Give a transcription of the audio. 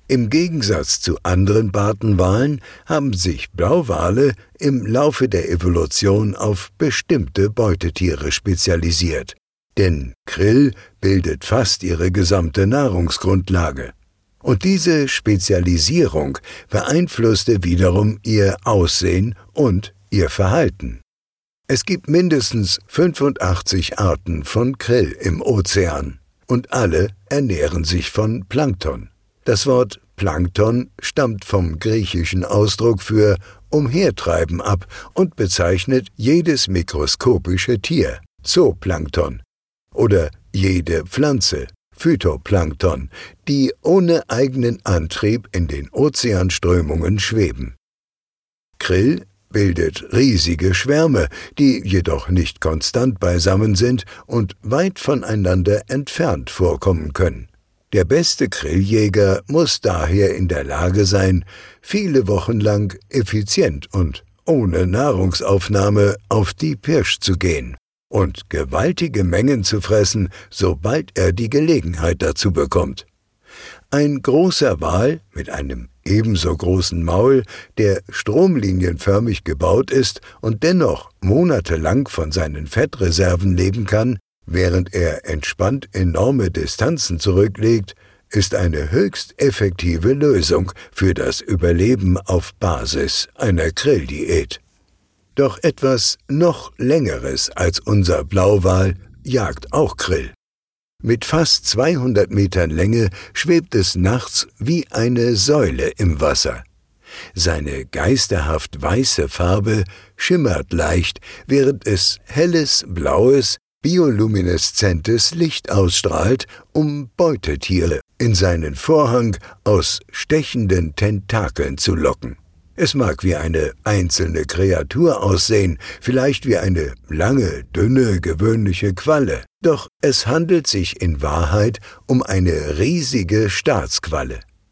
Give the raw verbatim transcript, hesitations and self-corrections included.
Im Gegensatz zu anderen Bartenwalen haben sich Blauwale im Laufe der Evolution auf bestimmte Beutetiere spezialisiert. Denn Krill bildet fast ihre gesamte Nahrungsgrundlage. Und diese Spezialisierung beeinflusste wiederum ihr Aussehen und ihr Verhalten. Es gibt mindestens fünfundachtzig Arten von Krill im Ozean und alle ernähren sich von Plankton. Das Wort Plankton stammt vom griechischen Ausdruck für umhertreiben ab und bezeichnet jedes mikroskopische Tier, Zooplankton, oder jede Pflanze, Phytoplankton, die ohne eigenen Antrieb in den Ozeanströmungen schweben. Krill bildet riesige Schwärme, die jedoch nicht konstant beisammen sind und weit voneinander entfernt vorkommen können. Der beste Krilljäger muss daher in der Lage sein, viele Wochen lang effizient und ohne Nahrungsaufnahme auf die Pirsch zu gehen und gewaltige Mengen zu fressen, sobald er die Gelegenheit dazu bekommt. Ein großer Wal mit einem ebenso großen Maul, der stromlinienförmig gebaut ist und dennoch monatelang von seinen Fettreserven leben kann, während er entspannt enorme Distanzen zurücklegt, ist eine höchst effektive Lösung für das Überleben auf Basis einer Krilldiät. Doch etwas noch Längeres als unser Blauwal jagt auch Krill. Mit fast zweihundert Metern Länge schwebt es nachts wie eine Säule im Wasser. Seine geisterhaft weiße Farbe schimmert leicht, während es helles, blaues, biolumineszentes Licht ausstrahlt, um Beutetiere in seinen Vorhang aus stechenden Tentakeln zu locken. Es mag wie eine einzelne Kreatur aussehen, vielleicht wie eine lange, dünne, gewöhnliche Qualle, doch es handelt sich in Wahrheit um eine riesige Staatsqualle.